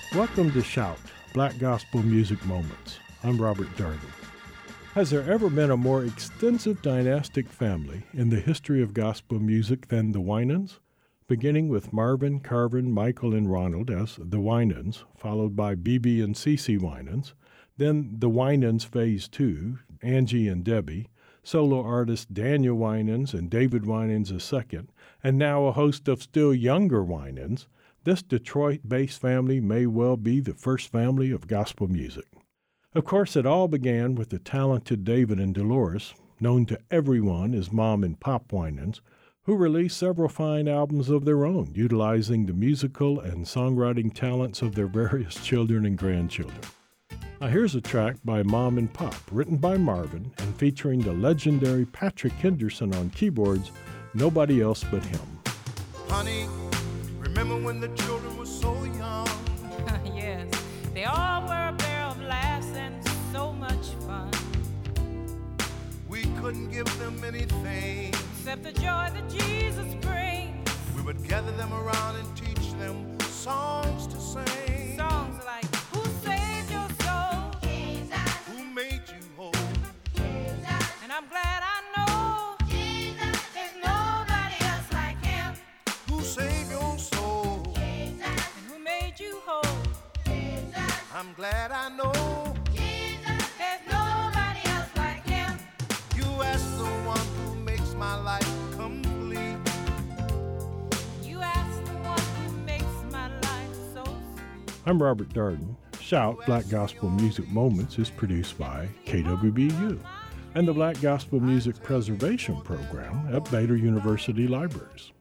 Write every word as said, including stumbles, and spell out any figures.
Welcome to Shout, Black Gospel Music Moments. I'm Robert Darden. Has there ever been a more extensive dynastic family in the history of gospel music than the Winans? Beginning with Marvin, Carvin, Michael, and Ronald as the Winans, followed by B B and C C Winans, then the Winans Phase two, Angie and Debbie, solo artists Daniel Winans and David Winans the second, and now a host of still younger Winans, this Detroit-based family may well be the first family of gospel music. Of course, it all began with the talented David and Dolores, known to everyone as Mom and Pop Winans, who released several fine albums of their own, utilizing the musical and songwriting talents of their various children and grandchildren. Now here's a track by Mom and Pop, written by Marvin and featuring the legendary Patrick Henderson on keyboards, Nobody Else But Him. Honey, remember when the children were so young? Yes, they all were a pair of laughs and so much fun. We couldn't give them anything except the joy that Jesus brings. We would gather them around and teach them songs to sing. Songs like, who saved your soul? Jesus. Who made you whole? Jesus. And I'm glad I know Jesus. There's nobody else like him. Who saved your soul? Jesus. And who made you whole? Jesus. I'm glad I know Jesus. There's nobody else like him. You ask the one who makes my life complete. You ask the one who makes my life so sweet. I'm Robert Darden. Shout, Black Gospel Music Moments is produced by K W B U and the Black Gospel Music Preservation Program at Baylor University Libraries.